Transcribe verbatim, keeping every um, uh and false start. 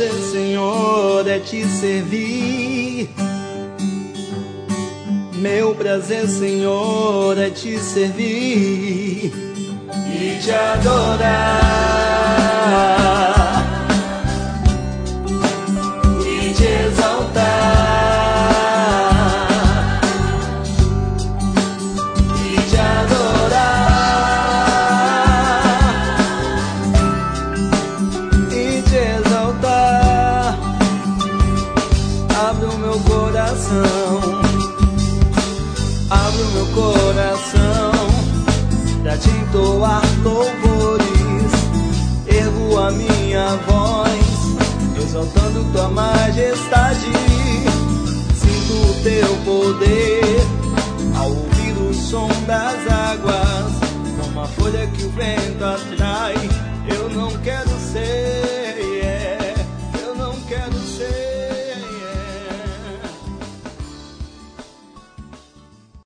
prazer, Senhor, é te servir. Meu prazer, Senhor, é te servir e te adorar e te exaltar e te adorar e te exaltar. Abre o meu coração, abre o meu coração pra te entoar louvores. Ergo a minha voz, exaltando tua majestade. Sinto o teu poder ao ouvir o som das águas, como a folha que o vento atrai. Eu não quero ser, yeah, eu não quero ser.